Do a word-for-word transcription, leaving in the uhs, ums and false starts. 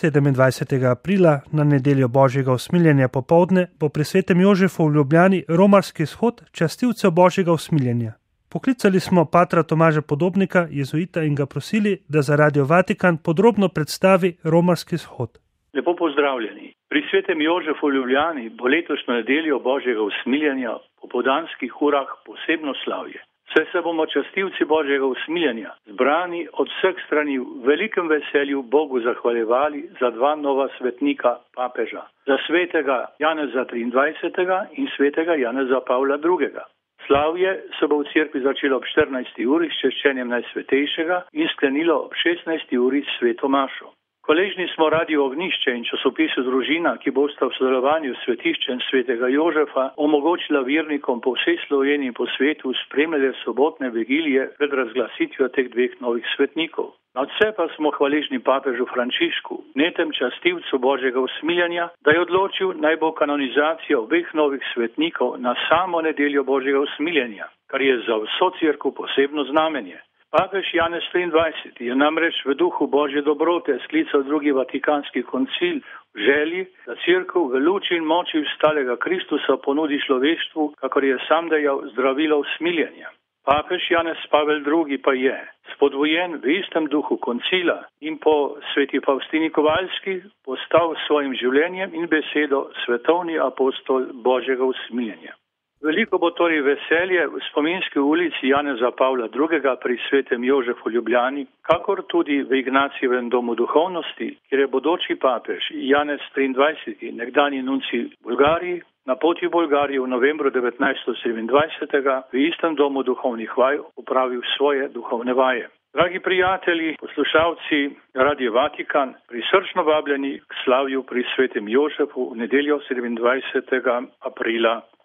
sedemindvajsetega aprila na nedeljo Božjega usmiljenja popoldne bo pri svetem Jožefu v Ljubljani romarski shod častilcev Božjega usmiljenja. Poklicali smo patra Tomaža Podobnika, jezuita, in ga prosili, da za Radio Vatikan podrobno predstavi romarski shod. Lepo pozdravljeni. Pri svetem Jožefu v Ljubljani bo letošnjo nedeljo Božjega usmiljenja v popoldanskih urah posebno slavje. Saj se bomo častilci Božjega usmiljenja zbrani od vseh strani v velikem veselju Bogu zahvaljevali za dva nova svetnika papeža, za svetega Janeza triindvajsetega in svetega Janeza Pavla drugega. Slavje se bo v cerkvi začelo ob štirinajsti uri s češčenjem Najsvetejšega in sklenilo ob šestnajsti uri s sveto mašo. Hvaležni smo Radio Ognjišče in časopisu Družina, ki bosta v sodelovanju s svetiščem svetega Jožefa omogočila vernikom po vsej Sloveniji in po svetu spremljanje sobotne vigilije pred razglasitvijo teh dveh novih svetnikov. Nadvse pa smo hvaležni papežu Frančišku, netem častilcu Božjega usmiljenja, da je odločil, naj bo kanonizacija obeh novih svetnikov na samo nedeljo Božjega usmiljenja, kar je za vso cerkev posebno znamenje. Papež Janez triindvajseti je namreč v duhu Božje dobrote sklical drugi vatikanski koncil v želji, da cerkev v luči in moči vstalega Kristusa ponudi človeštvu, kakor je sam dejal, zdravilo usmiljenja. Papež Janez Pavel drugi pa je, spodbujen v istem duhu koncila in po sveti Faustini Kovalski, postal s svojim življenjem in besedo svetovni apostol Božjega usmiljenja. Veliko bo torej veselje v spominski ulici Janeza Pavla drugega pri svetem Jožefu v Ljubljani, kakor tudi v Ignacijevem domu duhovnosti, kjer je bodoči papež Janez triindvajseti, nekdanji nuncij v Bolgariji, na poti v Bolgarijo v novembru devetnajststo sedemindvajsetega v istem domu duhovnih vaj opravil svoje duhovne vaje. Dragi prijatelji, poslušalci Radio Vatikan, prisrčno vabljeni k slavju pri svetem Jožefu v nedeljo sedemindvajsetega aprila.